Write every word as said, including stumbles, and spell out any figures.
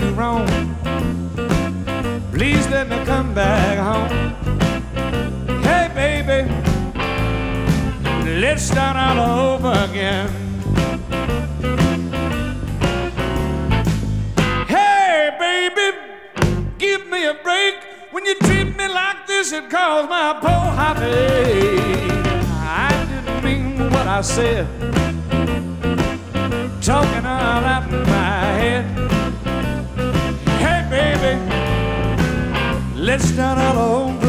you wrong. Please let me come back home. Hey baby, let's start all over again. Hey baby, give me a break. When you treat me like this, it calls my poor heartache. I didn't mean what I said, talking all out in my head. Hey baby, let's start all over